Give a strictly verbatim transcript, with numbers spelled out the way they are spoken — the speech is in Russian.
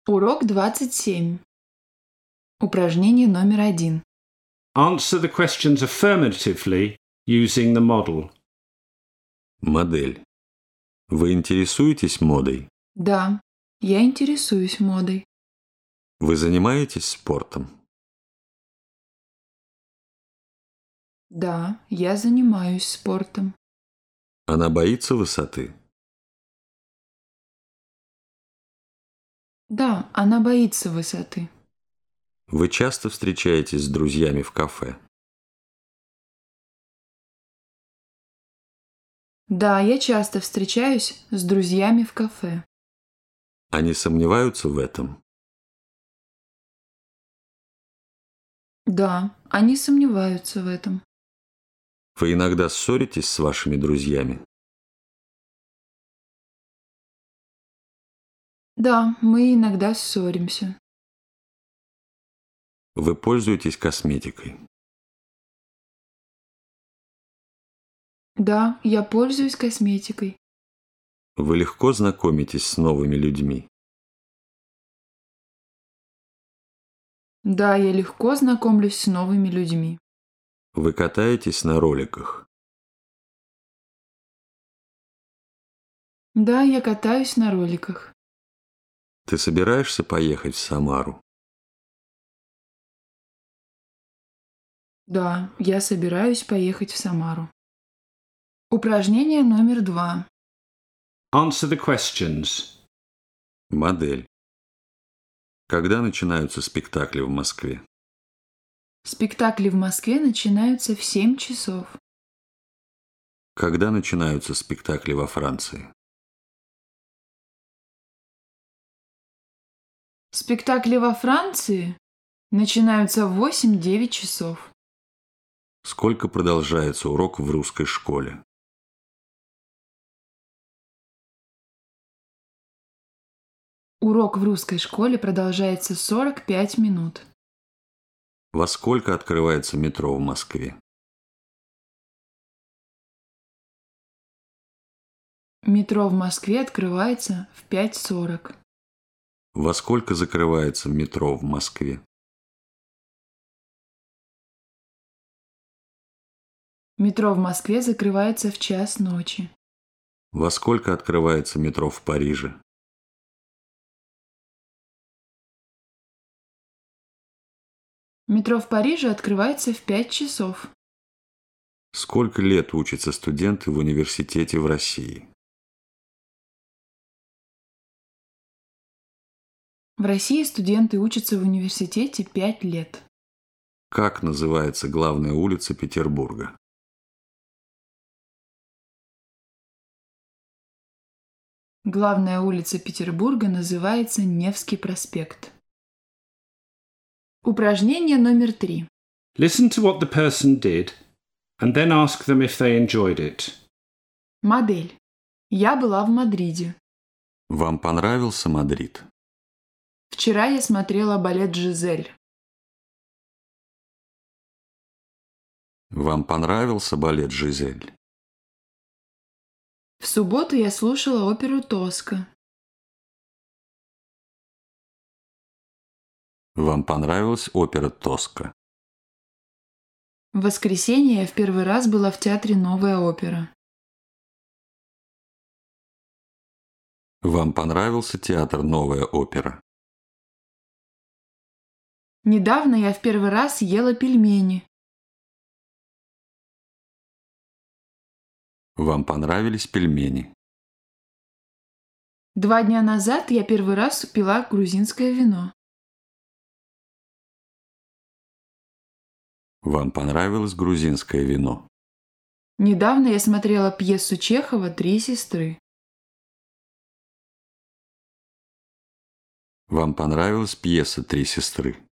Урок двадцать семь. Упражнение номер один. Answer the questions affirmatively using the model. Модель. Вы интересуетесь модой? Да, я интересуюсь модой. Вы занимаетесь спортом? Да, я занимаюсь спортом. Она боится высоты? Да, она боится высоты. Вы часто встречаетесь с друзьями в кафе? Да, я часто встречаюсь с друзьями в кафе. Они сомневаются в этом? Да, они сомневаются в этом. Вы иногда ссоритесь с вашими друзьями? Да, мы иногда ссоримся. Вы пользуетесь косметикой? Да, я пользуюсь косметикой. Вы легко знакомитесь с новыми людьми? Да, я легко знакомлюсь с новыми людьми. Вы катаетесь на роликах? Да, я катаюсь на роликах. Ты собираешься поехать в Самару? Да, я собираюсь поехать в Самару. Упражнение номер два. Answer the questions. Модель. Когда начинаются спектакли в Москве? Спектакли в Москве начинаются в семь часов. Когда начинаются спектакли во Франции? Спектакли во Франции начинаются в восемь-девять часов. Сколько продолжается урок в русской школе? Урок в русской школе продолжается сорок пять минут. Во сколько открывается метро в Москве? Метро в Москве открывается в пять сорок. Во сколько закрывается метро в Москве? Метро в Москве закрывается в час ночи. Во сколько открывается метро в Париже? Метро в Париже открывается в пять часов. Сколько лет учатся студенты в университете в России? В России студенты учатся в университете пять лет. Как называется главная улица Петербурга? Главная улица Петербурга называется Невский проспект. Упражнение номер три. Listen to what the person did and then ask them if they enjoyed it. Модель. Я была в Мадриде. Вам понравился Мадрид? Вчера я смотрела балет «Жизель». Вам понравился балет «Жизель»? В субботу я слушала оперу «Тоска». Вам понравилась опера «Тоска»? В воскресенье я в первый раз была в театре «Новая опера». Вам понравился театр «Новая опера»? Недавно я в первый раз ела пельмени. Вам понравились пельмени? Два дня назад я первый раз пила грузинское вино. Вам понравилось грузинское вино? Недавно я смотрела пьесу Чехова «Три сестры». Вам понравилась пьеса «Три сестры»?